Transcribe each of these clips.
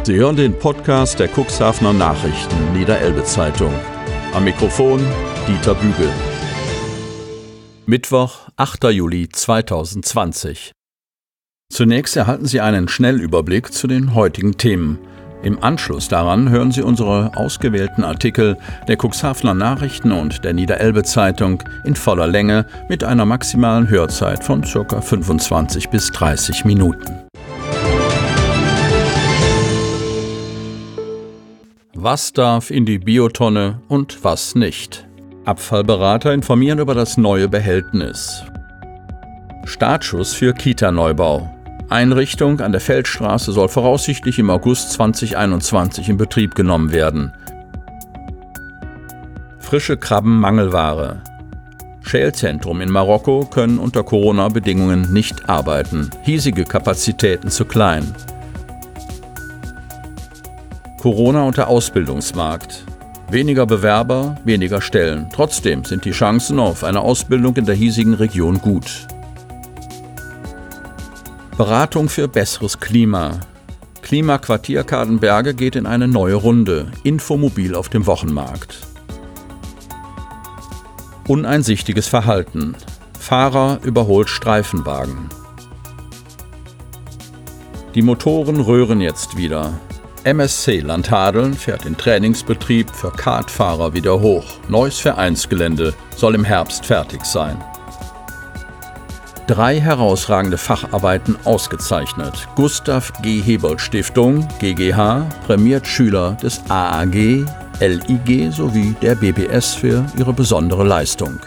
Sie hören den Podcast der Cuxhavener Nachrichten Niederelbe-Zeitung. Am Mikrofon Dieter Bügel. Mittwoch, 8. Juli 2020. Zunächst erhalten Sie einen Schnellüberblick zu den heutigen Themen. Im Anschluss daran hören Sie unsere ausgewählten Artikel der Cuxhavener Nachrichten und der Niederelbe-Zeitung in voller Länge mit einer maximalen Hörzeit von ca. 25 bis 30 Minuten. Was darf in die Biotonne und was nicht? Abfallberater informieren über das neue Behältnis. Startschuss für Kita-Neubau. Einrichtung an der Feldstraße soll voraussichtlich im August 2021 in Betrieb genommen werden. Frische Krabben Mangelware. Schälzentrum in Marokko können unter Corona-Bedingungen nicht arbeiten. Hiesige Kapazitäten zu klein. Corona und der Ausbildungsmarkt. Weniger Bewerber, weniger Stellen. Trotzdem sind die Chancen auf eine Ausbildung in der hiesigen Region gut. Beratung für besseres Klima. Klimaquartier Kadenberge geht in eine neue Runde. Infomobil auf dem Wochenmarkt. Uneinsichtiges Verhalten. Fahrer überholt Streifenwagen. Die Motoren röhren jetzt wieder. MSC Landhadeln fährt den Trainingsbetrieb für Kartfahrer wieder hoch. Neues Vereinsgelände soll im Herbst fertig sein. 3 herausragende Facharbeiten ausgezeichnet. Gustav G. Hebold Stiftung, GGH, prämiert Schüler des AAG, LIG sowie der BBS für ihre besondere Leistung.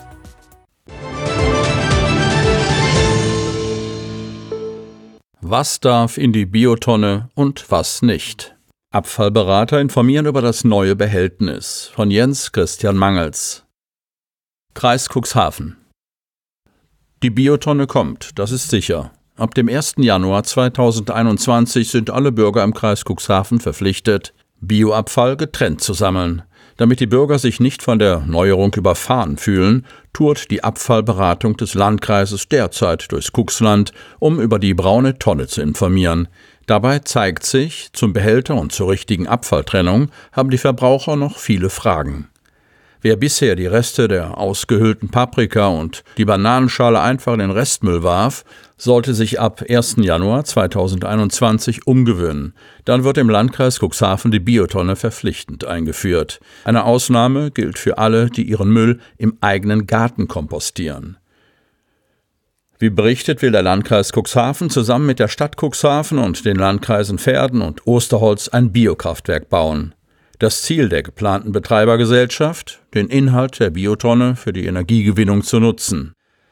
Was darf in die Biotonne und was nicht? Abfallberater informieren über das neue Behältnis. Von Jens Christian Mangels. Kreis Cuxhaven. Die Biotonne kommt, das ist sicher. Ab dem 1. Januar 2021 sind alle Bürger im Kreis Cuxhaven verpflichtet, Bioabfall getrennt zu sammeln. Damit die Bürger sich nicht von der Neuerung überfahren fühlen, tourt die Abfallberatung des Landkreises derzeit durchs Cuxland, um über die braune Tonne zu informieren. Dabei zeigt sich, zum Behälter und zur richtigen Abfalltrennung haben die Verbraucher noch viele Fragen. Wer bisher die Reste der ausgehöhlten Paprika und die Bananenschale einfach in den Restmüll warf, sollte sich ab 1. Januar 2021 umgewöhnen. Dann wird im Landkreis Cuxhaven die Biotonne verpflichtend eingeführt. Eine Ausnahme gilt für alle, die ihren Müll im eigenen Garten kompostieren. Wie berichtet, will der Landkreis Cuxhaven zusammen mit der Stadt Cuxhaven und den Landkreisen Verden und Osterholz ein Biokraftwerk bauen. Das Ziel der geplanten Betreibergesellschaft, den Inhalt der Biotonne für die Energiegewinnung zu nutzen.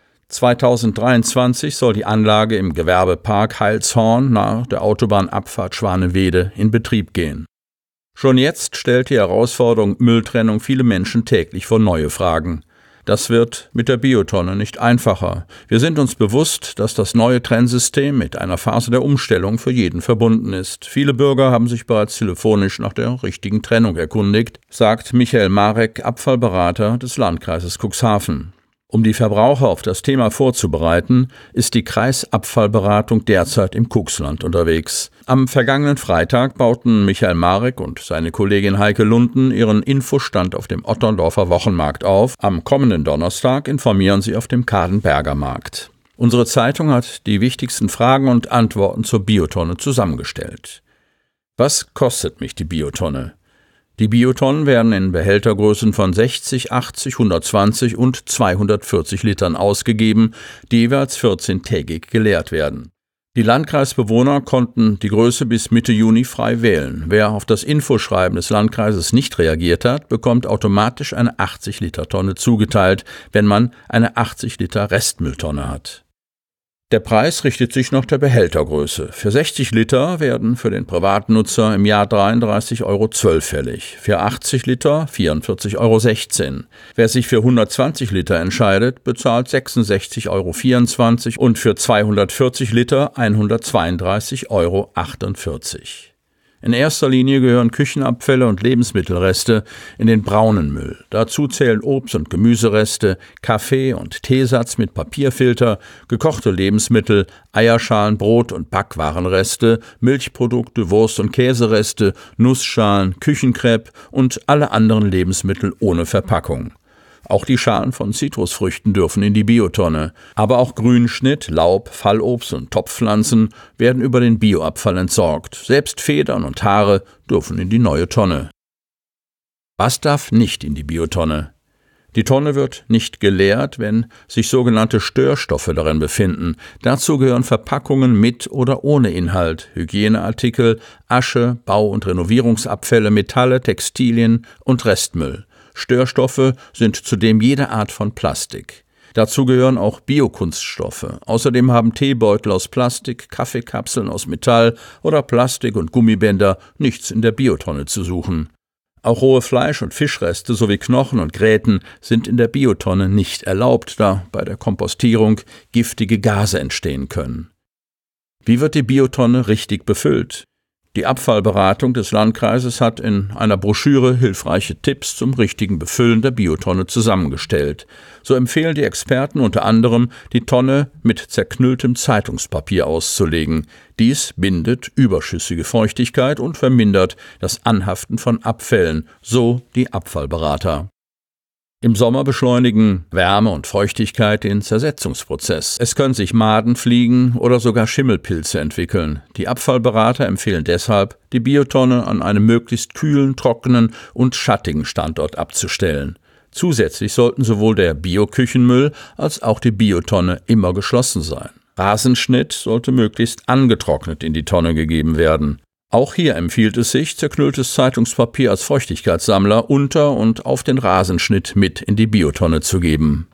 2023 soll die Anlage im Gewerbepark Heilshorn nahe der Autobahnabfahrt Schwanewede in Betrieb gehen. Schon jetzt stellt die Herausforderung Mülltrennung viele Menschen täglich vor neue Fragen. Das wird mit der Biotonne nicht einfacher. Wir sind uns bewusst, dass das neue Trennsystem mit einer Phase der Umstellung für jeden verbunden ist. Viele Bürger haben sich bereits telefonisch nach der richtigen Trennung erkundigt, sagt Michael Marek, Abfallberater des Landkreises Cuxhaven. Um die Verbraucher auf das Thema vorzubereiten, ist die Kreisabfallberatung derzeit im Cuxland unterwegs. Am vergangenen Freitag bauten Michael Marek und seine Kollegin Heike Lunden ihren Infostand auf dem Otterndorfer Wochenmarkt auf. Am kommenden Donnerstag informieren sie auf dem Kadenberger Markt. Unsere Zeitung hat die wichtigsten Fragen und Antworten zur Biotonne zusammengestellt. Was kostet mich die Biotonne? Die Biotonnen werden in Behältergrößen von 60, 80, 120 und 240 Litern ausgegeben, die jeweils 14-tägig geleert werden. Die Landkreisbewohner konnten die Größe bis Mitte Juni frei wählen. Wer auf das Infoschreiben des Landkreises nicht reagiert hat, bekommt automatisch eine 80-Liter-Tonne zugeteilt, wenn man eine 80-Liter-Restmülltonne hat. Der Preis richtet sich nach der Behältergröße. Für 60 Liter werden für den Privatnutzer im Jahr 33,12 € fällig, für 80 Liter 44,16 €. Wer sich für 120 Liter entscheidet, bezahlt 66,24 € und für 240 Liter 132,48 €. In erster Linie gehören Küchenabfälle und Lebensmittelreste in den braunen Müll. Dazu zählen Obst- und Gemüsereste, Kaffee- und Teesatz mit Papierfilter, gekochte Lebensmittel, Eierschalen, Brot- und Backwarenreste, Milchprodukte, Wurst- und Käsereste, Nussschalen, Küchenkrepp und alle anderen Lebensmittel ohne Verpackung. Auch die Schalen von Zitrusfrüchten dürfen in die Biotonne. Aber auch Grünschnitt, Laub, Fallobst und Topfpflanzen werden über den Bioabfall entsorgt. Selbst Federn und Haare dürfen in die neue Tonne. Was darf nicht in die Biotonne? Die Tonne wird nicht geleert, wenn sich sogenannte Störstoffe darin befinden. Dazu gehören Verpackungen mit oder ohne Inhalt, Hygieneartikel, Asche, Bau- und Renovierungsabfälle, Metalle, Textilien und Restmüll. Störstoffe sind zudem jede Art von Plastik. Dazu gehören auch Biokunststoffe. Außerdem haben Teebeutel aus Plastik, Kaffeekapseln aus Metall oder Plastik und Gummibänder nichts in der Biotonne zu suchen. Auch rohe Fleisch- und Fischreste sowie Knochen und Gräten sind in der Biotonne nicht erlaubt, da bei der Kompostierung giftige Gase entstehen können. Wie wird die Biotonne richtig befüllt? Die Abfallberatung des Landkreises hat in einer Broschüre hilfreiche Tipps zum richtigen Befüllen der Biotonne zusammengestellt. So empfehlen die Experten unter anderem, die Tonne mit zerknülltem Zeitungspapier auszulegen. Dies bindet überschüssige Feuchtigkeit und vermindert das Anhaften von Abfällen, so die Abfallberater. Im Sommer beschleunigen Wärme und Feuchtigkeit den Zersetzungsprozess. Es können sich Maden, Fliegen oder sogar Schimmelpilze entwickeln. Die Abfallberater empfehlen deshalb, die Biotonne an einem möglichst kühlen, trockenen und schattigen Standort abzustellen. Zusätzlich sollten sowohl der Bioküchenmüll als auch die Biotonne immer geschlossen sein. Rasenschnitt sollte möglichst angetrocknet in die Tonne gegeben werden. Auch hier empfiehlt es sich, zerknülltes Zeitungspapier als Feuchtigkeitssammler unter und auf den Rasenschnitt mit in die Biotonne zu geben.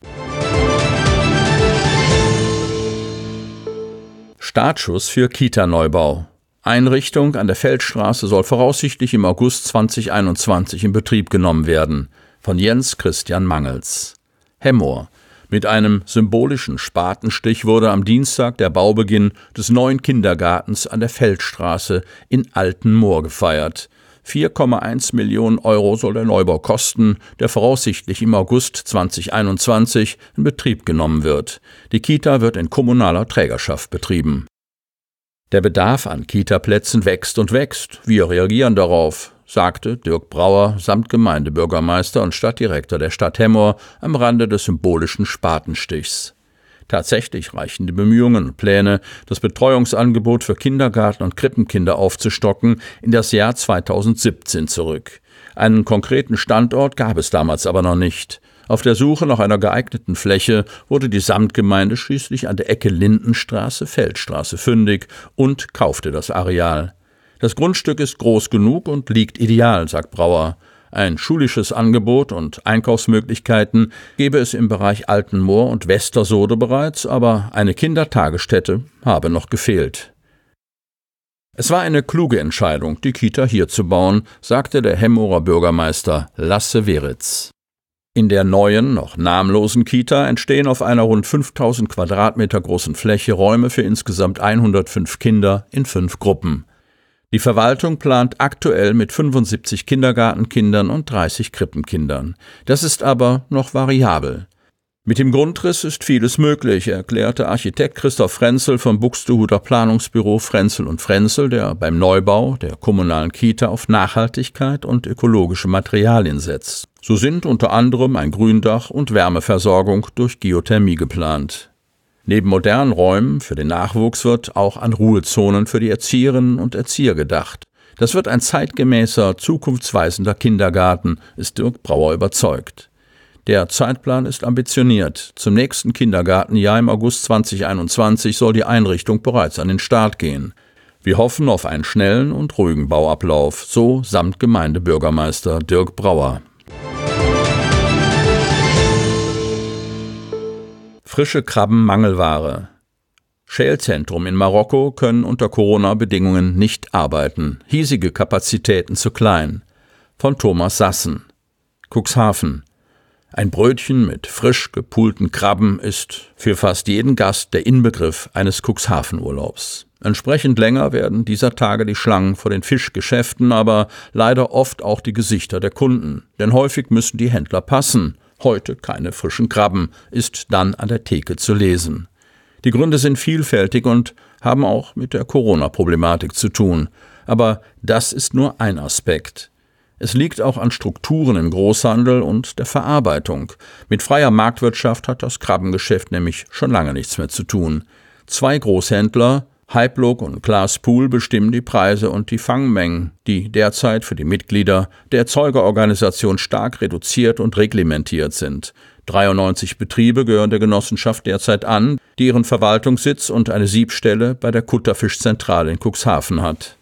Startschuss für Kita-Neubau. Einrichtung an der Feldstraße soll voraussichtlich im August 2021 in Betrieb genommen werden. Von Jens Christian Mangels. Hemmoor. Mit einem symbolischen Spatenstich wurde am Dienstag der Baubeginn des neuen Kindergartens an der Feldstraße in Altenmoor gefeiert. 4,1 Millionen Euro soll der Neubau kosten, der voraussichtlich im August 2021 in Betrieb genommen wird. Die Kita wird in kommunaler Trägerschaft betrieben. Der Bedarf an Kita-Plätzen wächst und wächst. Wir reagieren darauf, sagte Dirk Brauer samt Gemeindebürgermeister und Stadtdirektor der Stadt Hemmoor am Rande des symbolischen Spatenstichs. Tatsächlich reichen die Bemühungen und Pläne, das Betreuungsangebot für Kindergarten- und Krippenkinder aufzustocken, in das Jahr 2017 zurück. Einen konkreten Standort gab es damals aber noch nicht. Auf der Suche nach einer geeigneten Fläche wurde die Samtgemeinde schließlich an der Ecke Lindenstraße-Feldstraße fündig und kaufte das Areal. Das Grundstück ist groß genug und liegt ideal, sagt Brauer. Ein schulisches Angebot und Einkaufsmöglichkeiten gebe es im Bereich Altenmoor und Westersode bereits, aber eine Kindertagesstätte habe noch gefehlt. Es war eine kluge Entscheidung, die Kita hier zu bauen, sagte der Hemmoorer Bürgermeister Lasse Weritz. In der neuen, noch namenlosen Kita entstehen auf einer rund 5000 Quadratmeter großen Fläche Räume für insgesamt 105 Kinder in 5 Gruppen. Die Verwaltung plant aktuell mit 75 Kindergartenkindern und 30 Krippenkindern. Das ist aber noch variabel. Mit dem Grundriss ist vieles möglich, erklärte Architekt Christoph Frenzel vom Buxtehuder Planungsbüro Frenzel & Frenzel, der beim Neubau der kommunalen Kita auf Nachhaltigkeit und ökologische Materialien setzt. So sind unter anderem ein Gründach und Wärmeversorgung durch Geothermie geplant. Neben modernen Räumen für den Nachwuchs wird auch an Ruhezonen für die Erzieherinnen und Erzieher gedacht. Das wird ein zeitgemäßer, zukunftsweisender Kindergarten, ist Dirk Brauer überzeugt. Der Zeitplan ist ambitioniert. Zum nächsten Kindergartenjahr im August 2021 soll die Einrichtung bereits an den Start gehen. Wir hoffen auf einen schnellen und ruhigen Bauablauf, so samt Gemeindebürgermeister Dirk Brauer. Frische Krabben Mangelware. Schälzentrum in Marokko können unter Corona-Bedingungen nicht arbeiten. Hiesige Kapazitäten zu klein. Von Thomas Sassen. Cuxhaven. Ein Brötchen mit frisch gepulten Krabben ist für fast jeden Gast der Inbegriff eines Cuxhaven-Urlaubs. Entsprechend länger werden dieser Tage die Schlangen vor den Fischgeschäften, aber leider oft auch die Gesichter der Kunden. Denn häufig müssen die Händler passen. Heute keine frischen Krabben, ist dann an der Theke zu lesen. Die Gründe sind vielfältig und haben auch mit der Corona-Problematik zu tun. Aber das ist nur ein Aspekt. Es liegt auch an Strukturen im Großhandel und der Verarbeitung. Mit freier Marktwirtschaft hat das Krabbengeschäft nämlich schon lange nichts mehr zu tun. 2 Großhändler, Hyplog und Claas Pool, bestimmen die Preise und die Fangmengen, die derzeit für die Mitglieder der Erzeugerorganisation stark reduziert und reglementiert sind. 93 Betriebe gehören der Genossenschaft derzeit an, die ihren Verwaltungssitz und eine Siebstelle bei der Kutterfischzentrale in Cuxhaven hat.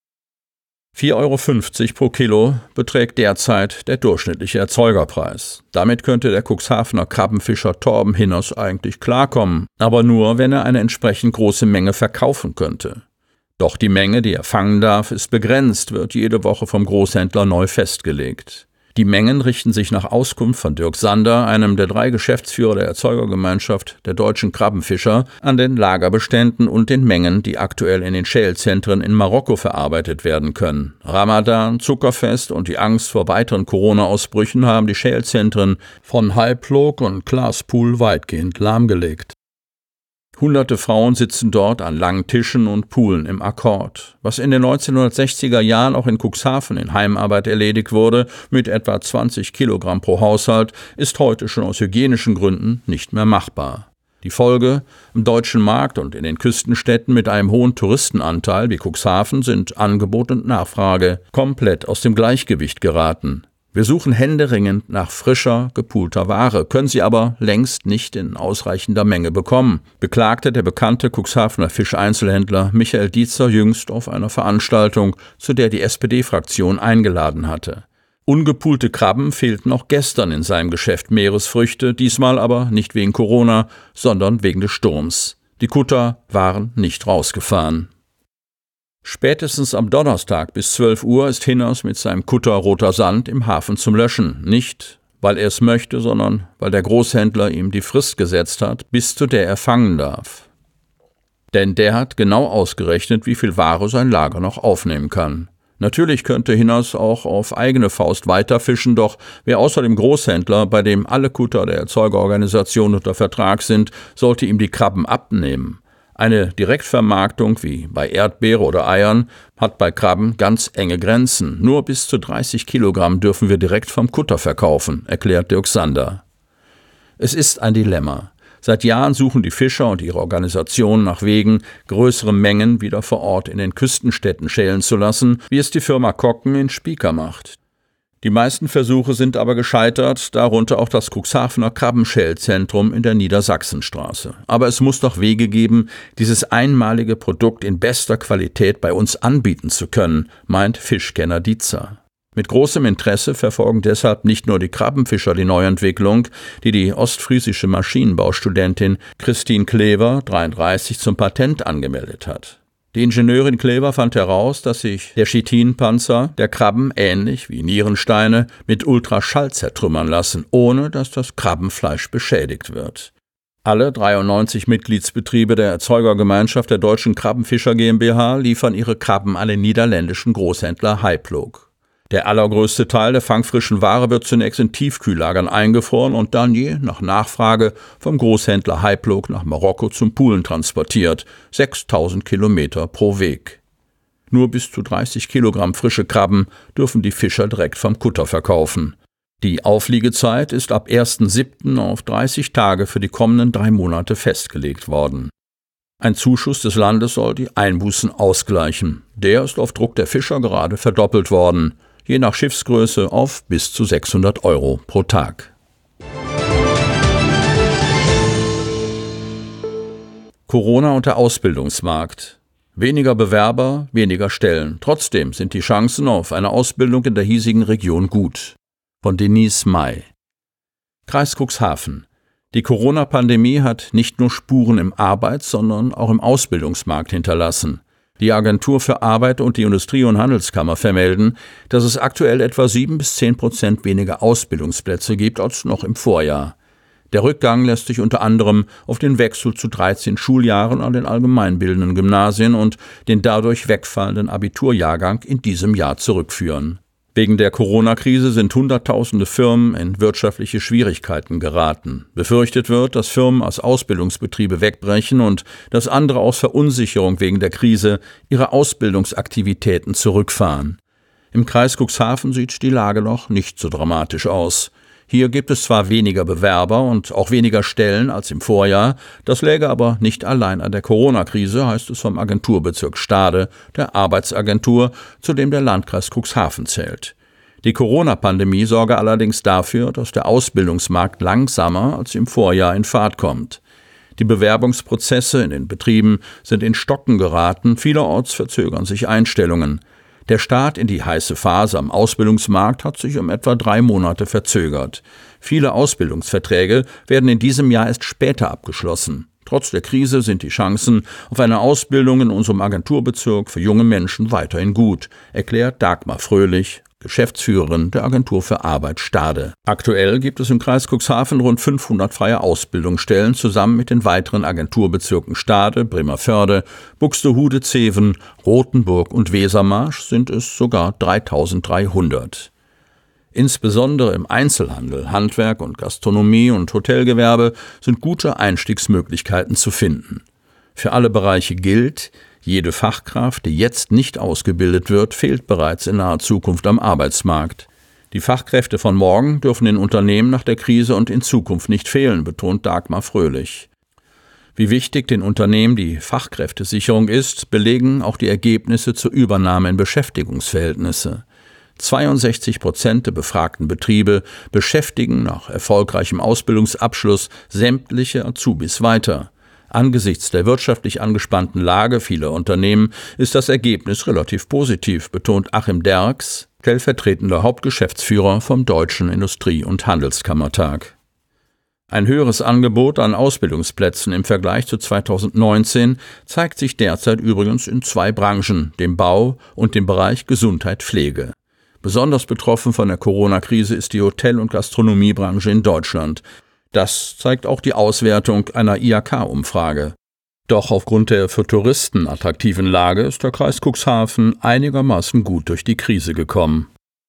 4,50 € pro Kilo beträgt derzeit der durchschnittliche Erzeugerpreis. Damit könnte der Cuxhavener Krabbenfischer Torben Hinners eigentlich klarkommen, aber nur, wenn er eine entsprechend große Menge verkaufen könnte. Doch die Menge, die er fangen darf, ist begrenzt, wird jede Woche vom Großhändler neu festgelegt. Die Mengen richten sich nach Auskunft von Dirk Sander, einem der 3 Geschäftsführer der Erzeugergemeinschaft der deutschen Krabbenfischer, an den Lagerbeständen und den Mengen, die aktuell in den Schälzentren in Marokko verarbeitet werden können. Ramadan, Zuckerfest und die Angst vor weiteren Corona-Ausbrüchen haben die Schälzentren von Hyplog und Claas Pool weitgehend lahmgelegt. Hunderte Frauen sitzen dort an langen Tischen und poolen im Akkord. Was in den 1960er Jahren auch in Cuxhaven in Heimarbeit erledigt wurde, mit etwa 20 Kilogramm pro Haushalt, ist heute schon aus hygienischen Gründen nicht mehr machbar. Die Folge: Im deutschen Markt und in den Küstenstädten mit einem hohen Touristenanteil wie Cuxhaven sind Angebot und Nachfrage komplett aus dem Gleichgewicht geraten. Wir suchen händeringend nach frischer, gepoolter Ware, können sie aber längst nicht in ausreichender Menge bekommen, beklagte der bekannte Cuxhavener Fischeinzelhändler Michael Dietzer jüngst auf einer Veranstaltung, zu der die SPD-Fraktion eingeladen hatte. Ungepoolte Krabben fehlten auch gestern in seinem Geschäft Meeresfrüchte, diesmal aber nicht wegen Corona, sondern wegen des Sturms. Die Kutter waren nicht rausgefahren. Spätestens am Donnerstag bis 12 Uhr ist Hinners mit seinem Kutter Roter Sand im Hafen zum Löschen. Nicht, weil er es möchte, sondern weil der Großhändler ihm die Frist gesetzt hat, bis zu der er fangen darf. Denn der hat genau ausgerechnet, wie viel Ware sein Lager noch aufnehmen kann. Natürlich könnte Hinners auch auf eigene Faust weiterfischen, doch wer außer dem Großhändler, bei dem alle Kutter der Erzeugerorganisation unter Vertrag sind, sollte ihm die Krabben abnehmen. Eine Direktvermarktung wie bei Erdbeere oder Eiern hat bei Krabben ganz enge Grenzen. Nur bis zu 30 Kilogramm dürfen wir direkt vom Kutter verkaufen, erklärt Dirk Sander. Es ist ein Dilemma. Seit Jahren suchen die Fischer und ihre Organisationen nach Wegen, größere Mengen wieder vor Ort in den Küstenstädten schälen zu lassen, wie es die Firma Kocken in Spieker macht. Die meisten Versuche sind aber gescheitert, darunter auch das Cuxhavener Krabbenschälzentrum in der Niedersachsenstraße. Aber es muss doch Wege geben, dieses einmalige Produkt in bester Qualität bei uns anbieten zu können, meint Fischkenner Dietzer. Mit großem Interesse verfolgen deshalb nicht nur die Krabbenfischer die Neuentwicklung, die die ostfriesische Maschinenbaustudentin Christine Klever, 33, zum Patent angemeldet hat. Die Ingenieurin Klever fand heraus, dass sich der Chitinpanzer der Krabben ähnlich wie Nierensteine mit Ultraschall zertrümmern lassen, ohne dass das Krabbenfleisch beschädigt wird. Alle 93 Mitgliedsbetriebe der Erzeugergemeinschaft der Deutschen Krabbenfischer GmbH liefern ihre Krabben an den niederländischen Großhändler Hyplog. Der allergrößte Teil der fangfrischen Ware wird zunächst in Tiefkühllagern eingefroren und dann je nach Nachfrage vom Großhändler Hyplog nach Marokko zum Poolen transportiert, 6.000 Kilometer pro Weg. Nur bis zu 30 Kilogramm frische Krabben dürfen die Fischer direkt vom Kutter verkaufen. Die Aufliegezeit ist ab 1.7. auf 30 Tage für die kommenden 3 Monate festgelegt worden. Ein Zuschuss des Landes soll die Einbußen ausgleichen. Der ist auf Druck der Fischer gerade verdoppelt worden, je nach Schiffsgröße auf bis zu 600 € pro Tag. Corona und der Ausbildungsmarkt. Weniger Bewerber, weniger Stellen. Trotzdem sind die Chancen auf eine Ausbildung in der hiesigen Region gut. Von Denise May. Kreis Cuxhaven. Die Corona-Pandemie hat nicht nur Spuren im Arbeits-, sondern auch im Ausbildungsmarkt hinterlassen. Die Agentur für Arbeit und die Industrie- und Handelskammer vermelden, dass es aktuell etwa 7-10% weniger Ausbildungsplätze gibt als noch im Vorjahr. Der Rückgang lässt sich unter anderem auf den Wechsel zu 13 Schuljahren an den allgemeinbildenden Gymnasien und den dadurch wegfallenden Abiturjahrgang in diesem Jahr zurückführen. Wegen der Corona-Krise sind Hunderttausende Firmen in wirtschaftliche Schwierigkeiten geraten. Befürchtet wird, dass Firmen als Ausbildungsbetriebe wegbrechen und dass andere aus Verunsicherung wegen der Krise ihre Ausbildungsaktivitäten zurückfahren. Im Kreis Cuxhaven sieht die Lage noch nicht so dramatisch aus. Hier gibt es zwar weniger Bewerber und auch weniger Stellen als im Vorjahr, das läge aber nicht allein an der Corona-Krise, heißt es vom Agenturbezirk Stade, der Arbeitsagentur, zu dem der Landkreis Cuxhaven zählt. Die Corona-Pandemie sorge allerdings dafür, dass der Ausbildungsmarkt langsamer als im Vorjahr in Fahrt kommt. Die Bewerbungsprozesse in den Betrieben sind in Stocken geraten, vielerorts verzögern sich Einstellungen. Der Start in die heiße Phase am Ausbildungsmarkt hat sich um etwa 3 Monate verzögert. Viele Ausbildungsverträge werden in diesem Jahr erst später abgeschlossen. Trotz der Krise sind die Chancen auf eine Ausbildung in unserem Agenturbezirk für junge Menschen weiterhin gut, erklärt Dagmar Fröhlich, Geschäftsführerin der Agentur für Arbeit Stade. Aktuell gibt es im Kreis Cuxhaven rund 500 freie Ausbildungsstellen. Zusammen mit den weiteren Agenturbezirken Stade, Bremervörde, Buxtehude, Zeven, Rothenburg und Wesermarsch sind es sogar 3300. Insbesondere im Einzelhandel, Handwerk und Gastronomie und Hotelgewerbe sind gute Einstiegsmöglichkeiten zu finden. Für alle Bereiche gilt: Jede Fachkraft, die jetzt nicht ausgebildet wird, fehlt bereits in naher Zukunft am Arbeitsmarkt. Die Fachkräfte von morgen dürfen in Unternehmen nach der Krise und in Zukunft nicht fehlen, betont Dagmar Fröhlich. Wie wichtig den Unternehmen die Fachkräftesicherung ist, belegen auch die Ergebnisse zur Übernahme in Beschäftigungsverhältnisse. 62% der befragten Betriebe beschäftigen nach erfolgreichem Ausbildungsabschluss sämtliche Azubis weiter. Angesichts der wirtschaftlich angespannten Lage vieler Unternehmen ist das Ergebnis relativ positiv, betont Achim Derks, stellvertretender Hauptgeschäftsführer vom Deutschen Industrie- und Handelskammertag. Ein höheres Angebot an Ausbildungsplätzen im Vergleich zu 2019 zeigt sich derzeit übrigens in 2 Branchen, dem Bau und dem Bereich Gesundheit-Pflege. Besonders betroffen von der Corona-Krise ist die Hotel- und Gastronomiebranche in Deutschland. Das zeigt auch die Auswertung einer IHK-Umfrage. Doch aufgrund der für Touristen attraktiven Lage ist der Kreis Cuxhaven einigermaßen gut durch die Krise gekommen.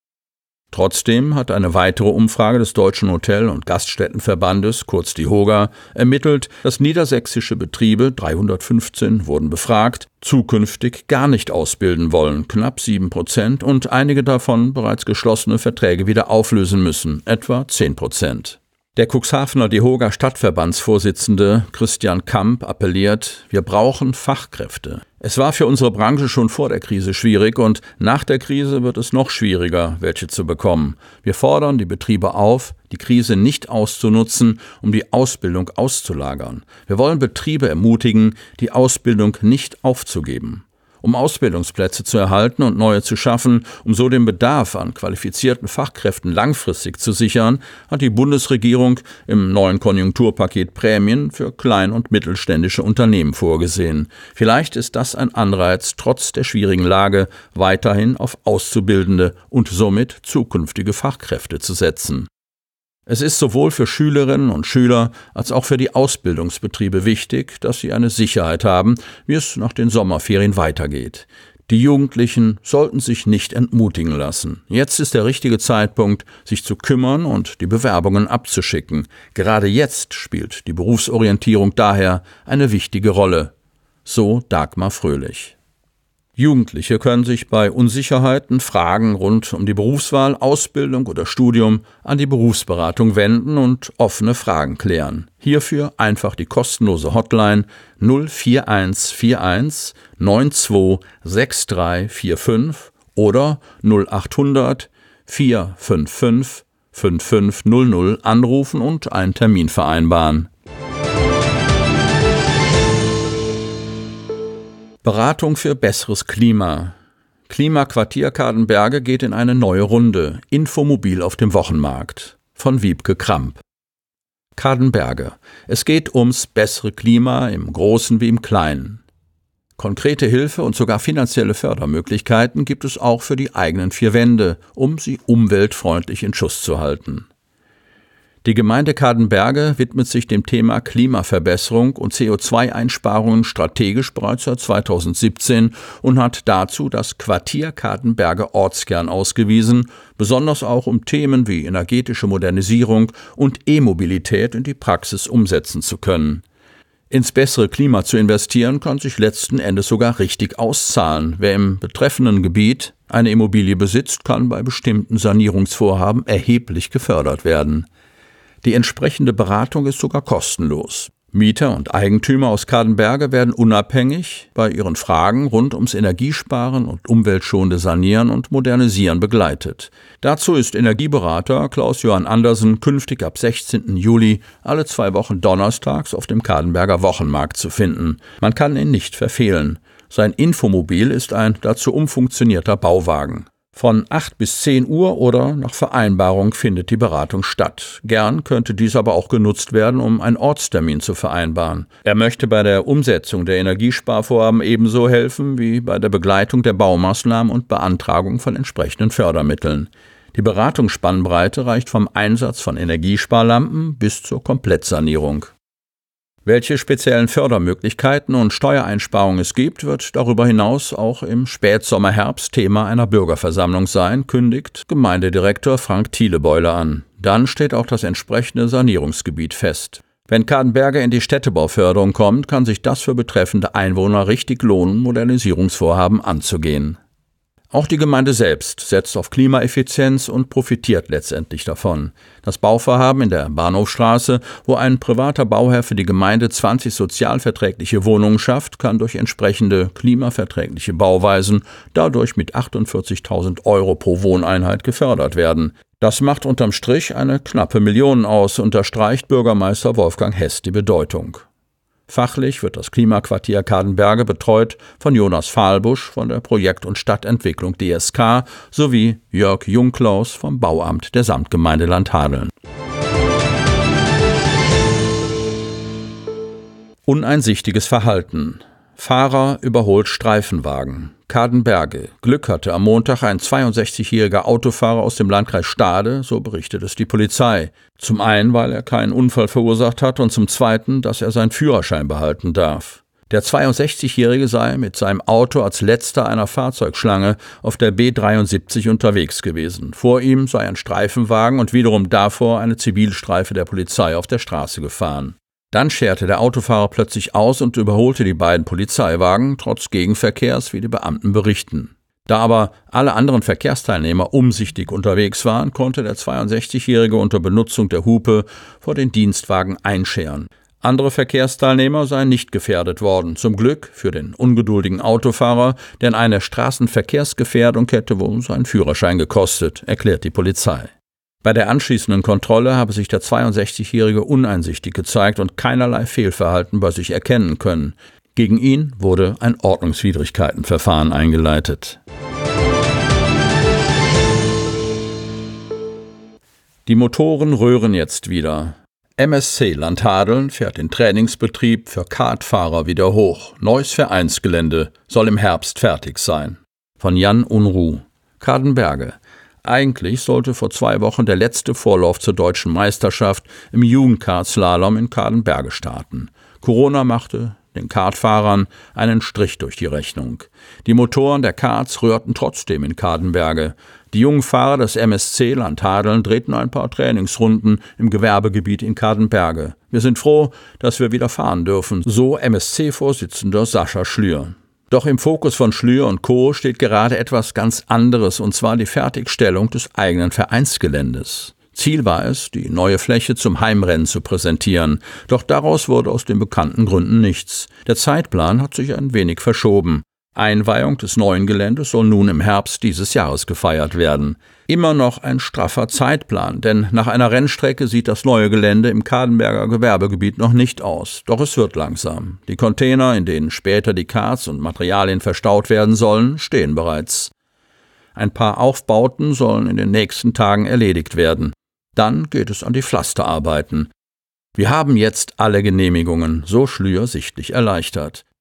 Trotzdem hat eine weitere Umfrage des Deutschen Hotel- und Gaststättenverbandes, kurz DEHOGA, ermittelt, dass niedersächsische Betriebe, 315 wurden befragt, zukünftig gar nicht ausbilden wollen, knapp 7%, und einige davon bereits geschlossene Verträge wieder auflösen müssen, etwa 10%. Der Cuxhavener DEHOGA-Stadtverbandsvorsitzende Christian Kamp appelliert: Wir brauchen Fachkräfte. Es war für unsere Branche schon vor der Krise schwierig und nach der Krise wird es noch schwieriger, welche zu bekommen. Wir fordern die Betriebe auf, die Krise nicht auszunutzen, um die Ausbildung auszulagern. Wir wollen Betriebe ermutigen, die Ausbildung nicht aufzugeben. Um Ausbildungsplätze zu erhalten und neue zu schaffen, um so den Bedarf an qualifizierten Fachkräften langfristig zu sichern, hat die Bundesregierung im neuen Konjunkturpaket Prämien für klein- und mittelständische Unternehmen vorgesehen. Vielleicht ist das ein Anreiz, trotz der schwierigen Lage weiterhin auf auszubildende und somit zukünftige Fachkräfte zu setzen. Es ist sowohl für Schülerinnen und Schüler als auch für die Ausbildungsbetriebe wichtig, dass sie eine Sicherheit haben, wie es nach den Sommerferien weitergeht. Die Jugendlichen sollten sich nicht entmutigen lassen. Jetzt ist der richtige Zeitpunkt, sich zu kümmern und die Bewerbungen abzuschicken. Gerade jetzt spielt die Berufsorientierung daher eine wichtige Rolle. So Dagmar Fröhlich. Jugendliche können sich bei Unsicherheiten, Fragen rund um die Berufswahl, Ausbildung oder Studium an die Berufsberatung wenden und offene Fragen klären. Hierfür einfach die kostenlose Hotline 04141 92 6345 oder 0800 455 5500 anrufen und einen Termin vereinbaren. Beratung für besseres Klima. Klimaquartier Kadenberge geht in eine neue Runde. Infomobil auf dem Wochenmarkt. Von Wiebke Kramp. Kadenberge. Es geht ums bessere Klima im Großen wie im Kleinen. Konkrete Hilfe und sogar finanzielle Fördermöglichkeiten gibt es auch für die eigenen vier Wände, um sie umweltfreundlich in Schuss zu halten. Die Gemeinde Cadenberge widmet sich dem Thema Klimaverbesserung und CO2-Einsparungen strategisch bereits seit 2017 und hat dazu das Quartier Cadenberge Ortskern ausgewiesen, besonders auch um Themen wie energetische Modernisierung und E-Mobilität in die Praxis umsetzen zu können. Ins bessere Klima zu investieren, kann sich letzten Endes sogar richtig auszahlen. Wer im betreffenden Gebiet eine Immobilie besitzt, kann bei bestimmten Sanierungsvorhaben erheblich gefördert werden. Die entsprechende Beratung ist sogar kostenlos. Mieter und Eigentümer aus Cadenberge werden unabhängig bei ihren Fragen rund ums Energiesparen und umweltschonende Sanieren und Modernisieren begleitet. Dazu ist Energieberater Klaus-Johann Andersen künftig ab 16. Juli alle 2 Wochen donnerstags auf dem Cadenberger Wochenmarkt zu finden. Man kann ihn nicht verfehlen. Sein Infomobil ist ein dazu umfunktionierter Bauwagen. Von 8 bis 10 Uhr oder nach Vereinbarung findet die Beratung statt. Gern könnte dies aber auch genutzt werden, um einen Ortstermin zu vereinbaren. Er möchte bei der Umsetzung der Energiesparvorhaben ebenso helfen wie bei der Begleitung der Baumaßnahmen und Beantragung von entsprechenden Fördermitteln. Die Beratungsspannbreite reicht vom Einsatz von Energiesparlampen bis zur Komplettsanierung. Welche speziellen Fördermöglichkeiten und Steuereinsparungen es gibt, wird darüber hinaus auch im Spätsommer-Herbst Thema einer Bürgerversammlung sein, kündigt Gemeindedirektor Frank Thielebeuler an. Dann steht auch das entsprechende Sanierungsgebiet fest. Wenn Cadenberge in die Städtebauförderung kommt, kann sich das für betreffende Einwohner richtig lohnen, Modernisierungsvorhaben anzugehen. Auch die Gemeinde selbst setzt auf Klimaeffizienz und profitiert letztendlich davon. Das Bauvorhaben in der Bahnhofstraße, wo ein privater Bauherr für die Gemeinde 20 sozialverträgliche Wohnungen schafft, kann durch entsprechende klimaverträgliche Bauweisen dadurch mit 48.000 € pro Wohneinheit gefördert werden. Das macht unterm Strich eine knappe Million aus, unterstreicht Bürgermeister Wolfgang Hess die Bedeutung. Fachlich wird das Klimaquartier Cadenberge betreut von Jonas Fahlbusch von der Projekt- und Stadtentwicklung DSK sowie Jörg Jungklaus vom Bauamt der Samtgemeinde Landhadeln. Uneinsichtiges Verhalten. Fahrer überholt Streifenwagen. Cadenberge. Glück hatte am Montag ein 62-jähriger Autofahrer aus dem Landkreis Stade, so berichtet es die Polizei. Zum einen, weil er keinen Unfall verursacht hat und zum zweiten, dass er seinen Führerschein behalten darf. Der 62-Jährige sei mit seinem Auto als letzter einer Fahrzeugschlange auf der B73 unterwegs gewesen. Vor ihm sei ein Streifenwagen und wiederum davor eine Zivilstreife der Polizei auf der Straße gefahren. Dann scherte der Autofahrer plötzlich aus und überholte die beiden Polizeiwagen, trotz Gegenverkehrs, wie die Beamten berichten. Da aber alle anderen Verkehrsteilnehmer umsichtig unterwegs waren, konnte der 62-Jährige unter Benutzung der Hupe vor den Dienstwagen einscheren. Andere Verkehrsteilnehmer seien nicht gefährdet worden. Zum Glück für den ungeduldigen Autofahrer, denn eine Straßenverkehrsgefährdung hätte wohl seinen Führerschein gekostet, erklärt die Polizei. Bei der anschließenden Kontrolle habe sich der 62-Jährige uneinsichtig gezeigt und keinerlei Fehlverhalten bei sich erkennen können. Gegen ihn wurde ein Ordnungswidrigkeitenverfahren eingeleitet. Die Motoren röhren jetzt wieder. MSC Landhadeln fährt den Trainingsbetrieb für Kartfahrer wieder hoch. Neues Vereinsgelände soll im Herbst fertig sein. Von Jan Unruh. Cadenberge. Eigentlich sollte vor 2 Wochen der letzte Vorlauf zur deutschen Meisterschaft im Jugendkartslalom in Cadenberge starten. Corona machte den Kartfahrern einen Strich durch die Rechnung. Die Motoren der Karts rührten trotzdem in Cadenberge. Die jungen Fahrer des MSC Landhadeln drehten ein paar Trainingsrunden im Gewerbegebiet in Cadenberge. Wir sind froh, dass wir wieder fahren dürfen, so MSC-Vorsitzender Sascha Schlür. Doch im Fokus von Schlür und Co. steht gerade etwas ganz anderes, und zwar die Fertigstellung des eigenen Vereinsgeländes. Ziel war es, die neue Fläche zum Heimrennen zu präsentieren, doch daraus wurde aus den bekannten Gründen nichts. Der Zeitplan hat sich ein wenig verschoben. Einweihung des neuen Geländes soll nun im Herbst dieses Jahres gefeiert werden. Immer noch ein straffer Zeitplan, denn nach einer Rennstrecke sieht das neue Gelände im Cadenberger Gewerbegebiet noch nicht aus. Doch es wird langsam. Die Container, in denen später die Karts und Materialien verstaut werden sollen, stehen bereits. Ein paar Aufbauten sollen in den nächsten Tagen erledigt werden. Dann geht es an die Pflasterarbeiten. Wir haben jetzt alle Genehmigungen, so Schlür sichtlich erleichtert.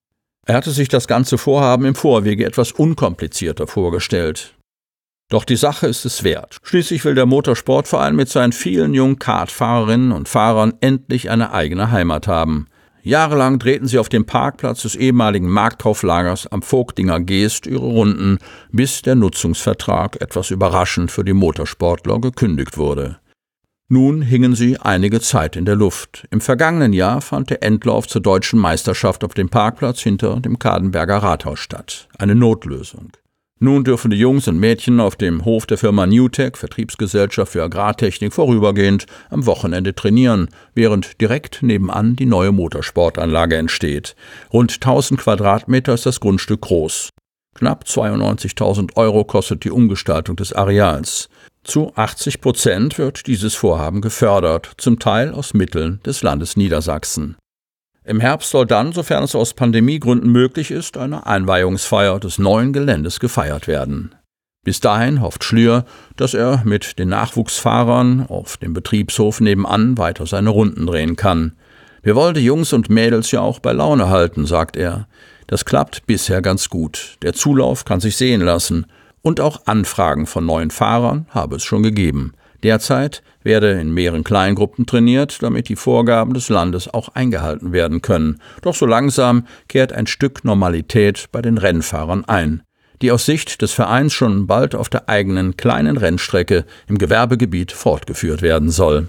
Er hatte sich das ganze Vorhaben im Vorwege etwas unkomplizierter vorgestellt. Doch die Sache ist es wert. Schließlich will der Motorsportverein mit seinen vielen jungen Kartfahrerinnen und Fahrern endlich eine eigene Heimat haben. Jahrelang drehten sie auf dem Parkplatz des ehemaligen Marktkauflagers am Vogtinger Geest ihre Runden, bis der Nutzungsvertrag etwas überraschend für die Motorsportler gekündigt wurde. Nun hingen sie einige Zeit in der Luft. Im vergangenen Jahr fand der Endlauf zur deutschen Meisterschaft auf dem Parkplatz hinter dem Kadenberger Rathaus statt. Eine Notlösung. Nun dürfen die Jungs und Mädchen auf dem Hof der Firma Newtech, Vertriebsgesellschaft für Agrartechnik, vorübergehend am Wochenende trainieren, während direkt nebenan die neue Motorsportanlage entsteht. Rund 1000 Quadratmeter ist das Grundstück groß. Knapp 92.000 € kostet die Umgestaltung des Areals. Zu 80% wird dieses Vorhaben gefördert, zum Teil aus Mitteln des Landes Niedersachsen. Im Herbst soll dann, sofern es aus Pandemiegründen möglich ist, eine Einweihungsfeier des neuen Geländes gefeiert werden. Bis dahin hofft Schlür, dass er mit den Nachwuchsfahrern auf dem Betriebshof nebenan weiter seine Runden drehen kann. Wir wollen die Jungs und Mädels ja auch bei Laune halten, sagt er. Das klappt bisher ganz gut. Der Zulauf kann sich sehen lassen. Und auch Anfragen von neuen Fahrern habe es schon gegeben. Derzeit werde in mehreren Kleingruppen trainiert, damit die Vorgaben des Landes auch eingehalten werden können. Doch so langsam kehrt ein Stück Normalität bei den Rennfahrern ein, die aus Sicht des Vereins schon bald auf der eigenen kleinen Rennstrecke im Gewerbegebiet fortgeführt werden soll.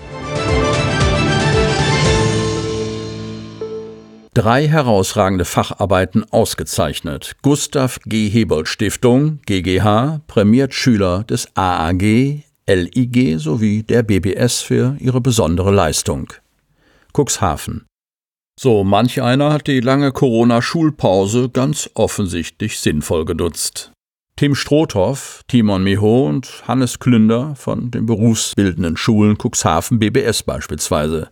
3 herausragende Facharbeiten ausgezeichnet. Gustav G. Hebold Stiftung, GGH, prämiert Schüler des AAG, LIG sowie der BBS für ihre besondere Leistung. Cuxhaven. So manch einer hat die lange Corona-Schulpause ganz offensichtlich sinnvoll genutzt. Tim Strothoff, Timon Miho und Hannes Klünder von den berufsbildenden Schulen Cuxhaven BBS beispielsweise.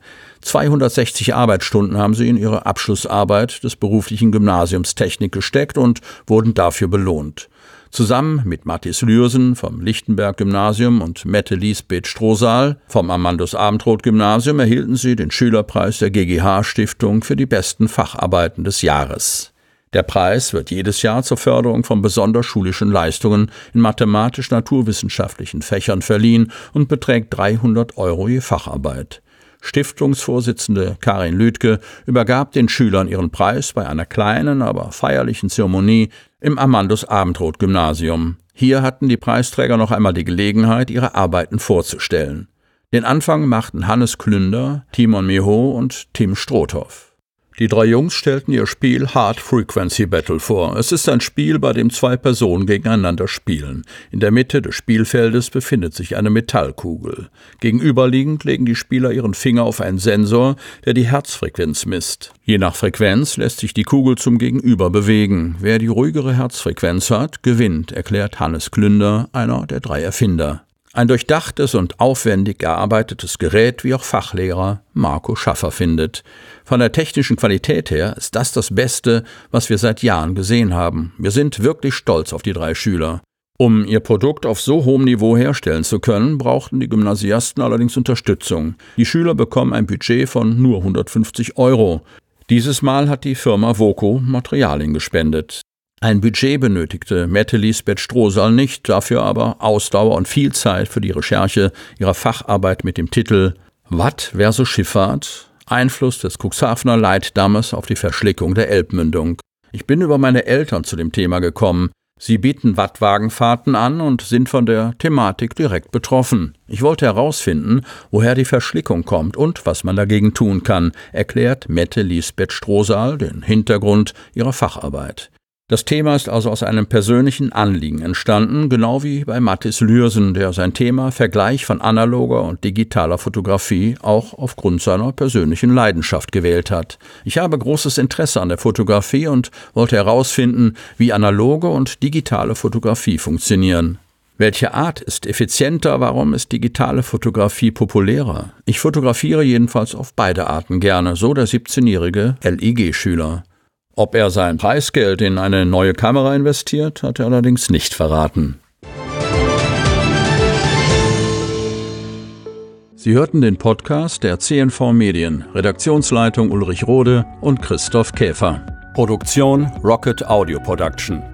260 Arbeitsstunden haben sie in ihre Abschlussarbeit des beruflichen Gymnasiums Technik gesteckt und wurden dafür belohnt. Zusammen mit Mathis Lürsen vom Lichtenberg-Gymnasium und Mette Lisbeth Strohsaal vom Amandus-Abendroth-Gymnasium erhielten sie den Schülerpreis der GGH-Stiftung für die besten Facharbeiten des Jahres. Der Preis wird jedes Jahr zur Förderung von besonders schulischen Leistungen in mathematisch-naturwissenschaftlichen Fächern verliehen und beträgt 300 € je Facharbeit. Stiftungsvorsitzende Karin Lüdke übergab den Schülern ihren Preis bei einer kleinen, aber feierlichen Zeremonie im Amandus-Abendroth-Gymnasium. Hier hatten die Preisträger noch einmal die Gelegenheit, ihre Arbeiten vorzustellen. Den Anfang machten Hannes Klünder, Timon Miho und Tim Strothoff. Die 3 Jungs stellten ihr Spiel Hard Frequency Battle vor. Es ist ein Spiel, bei dem 2 Personen gegeneinander spielen. In der Mitte des Spielfeldes befindet sich eine Metallkugel. Gegenüberliegend legen die Spieler ihren Finger auf einen Sensor, der die Herzfrequenz misst. Je nach Frequenz lässt sich die Kugel zum Gegenüber bewegen. Wer die ruhigere Herzfrequenz hat, gewinnt, erklärt Hannes Klünder, einer der 3 Erfinder. Ein durchdachtes und aufwendig erarbeitetes Gerät, wie auch Fachlehrer Marco Schaffer findet. Von der technischen Qualität her ist das Beste, was wir seit Jahren gesehen haben. Wir sind wirklich stolz auf die 3 Schüler. Um ihr Produkt auf so hohem Niveau herstellen zu können, brauchten die Gymnasiasten allerdings Unterstützung. Die Schüler bekommen ein Budget von nur 150 €. Dieses Mal hat die Firma Voco Materialien gespendet. Ein Budget benötigte Mette Lisbeth Strohsaal nicht, dafür aber Ausdauer und viel Zeit für die Recherche ihrer Facharbeit mit dem Titel Watt versus Schifffahrt – Einfluss des Cuxhavener Leitdammes auf die Verschlickung der Elbmündung. Ich bin über meine Eltern zu dem Thema gekommen. Sie bieten Wattwagenfahrten an und sind von der Thematik direkt betroffen. Ich wollte herausfinden, woher die Verschlickung kommt und was man dagegen tun kann, erklärt Mette Lisbeth Strohsaal den Hintergrund ihrer Facharbeit. Das Thema ist also aus einem persönlichen Anliegen entstanden, genau wie bei Mathis Lürsen, der sein Thema Vergleich von analoger und digitaler Fotografie auch aufgrund seiner persönlichen Leidenschaft gewählt hat. Ich habe großes Interesse an der Fotografie und wollte herausfinden, wie analoge und digitale Fotografie funktionieren. Welche Art ist effizienter, warum ist digitale Fotografie populärer? Ich fotografiere jedenfalls auf beide Arten gerne, so der 17-jährige LIG-Schüler. Ob er sein Preisgeld in eine neue Kamera investiert, hat er allerdings nicht verraten. Sie hörten den Podcast der CNV Medien, Redaktionsleitung Ulrich Rode und Christoph Käfer. Produktion Rocket Audio Production.